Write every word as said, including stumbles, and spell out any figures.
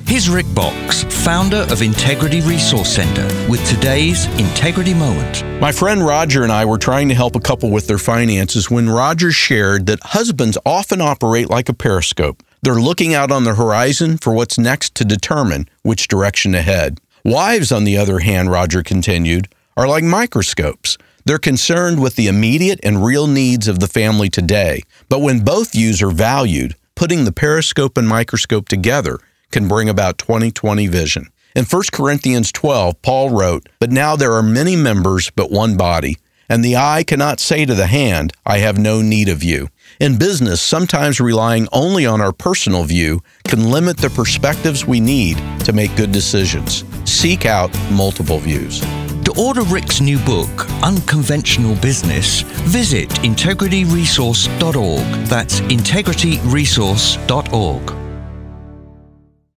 Here's Rick Box, founder of Integrity Resource Center, with today's Integrity Moment. My friend Roger and I were trying to help a couple with their finances when Roger shared that husbands often operate like a periscope. They're looking out on the horizon for what's next to determine which direction to head. Wives, on the other hand, Roger continued, are like microscopes. They're concerned with the immediate and real needs of the family today. But when both views are valued, putting the periscope and microscope together can bring about twenty twenty vision. In First Corinthians twelve, Paul wrote, "But now there are many members, but one body, and the eye cannot say to the hand, 'I have no need of you.'" In business, sometimes relying only on our personal view can limit the perspectives we need to make good decisions. Seek out multiple views. To order Rick's new book, Unconventional Business, visit integrity resource dot org. That's integrity resource dot org.